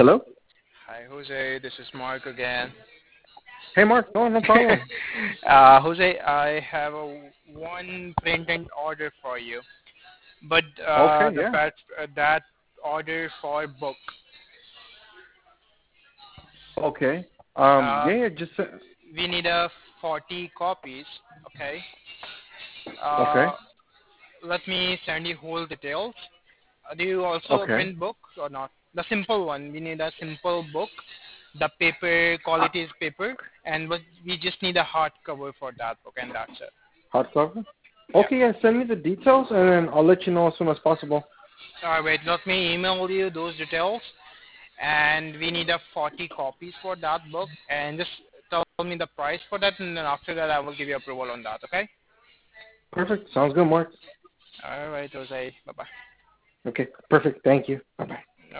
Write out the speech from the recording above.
Hello? Hi, Jose. This is Mark again. Hey, Mark. No, no problem. Jose, I have one print and order for you, but Okay, yeah. that order for book. Okay. Uh, Yeah, just we need 40 copies. Okay. okay. Uh, Let me send you whole details. Do you also Okay. print book or not? The simple one. We need a simple book. The paper Uh, quality is paper, and we just need a hardcover for that book, and that's it. Hardcover? Yeah. Okay, yeah, send me the details and then I'll let you know as soon as possible. Wait, let me email you those details, and we need 40 copies for that book, and just tell me the price for that, and then after that I will give you approval on that. Okay? Perfect. Sounds good, Mark. All right, Jose. Bye bye. Okay, perfect. Thank you. Bye-bye.